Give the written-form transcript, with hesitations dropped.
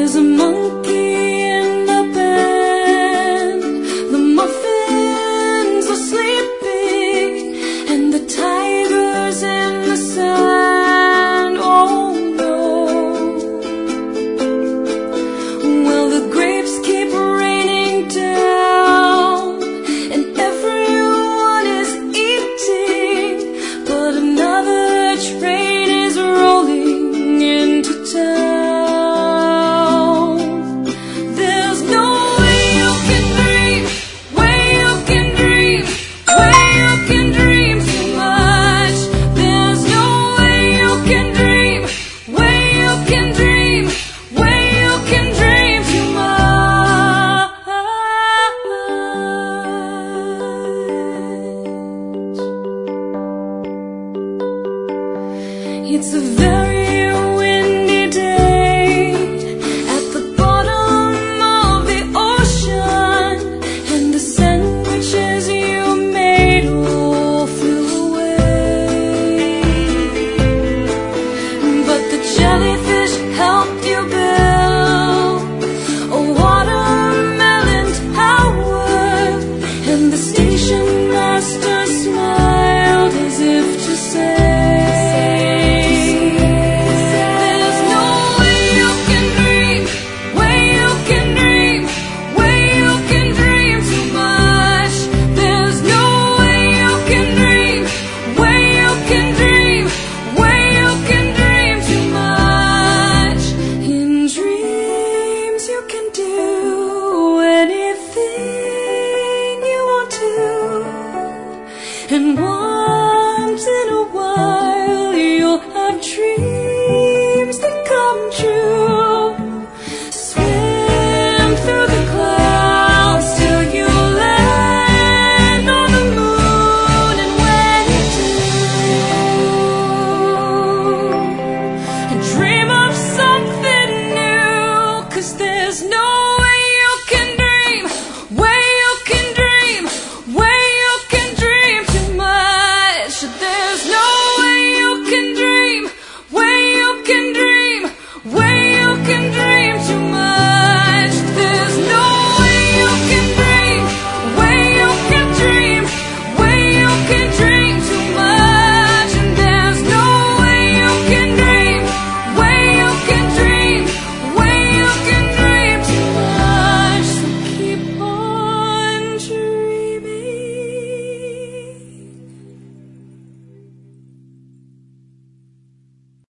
There's a monkey in the band, the muffins are sleeping, and the tiger's in the sand. Oh no. Well, the grapes keep raining down, and everyone is eating, but another train is rolling into town. It's a very windy day at the bottom of the ocean, and the sandwiches you made all flew away. But the jellyfish helped you build a watermelon tower, and the station master smiled as if to say, and once in a while you'll have dreams that come true.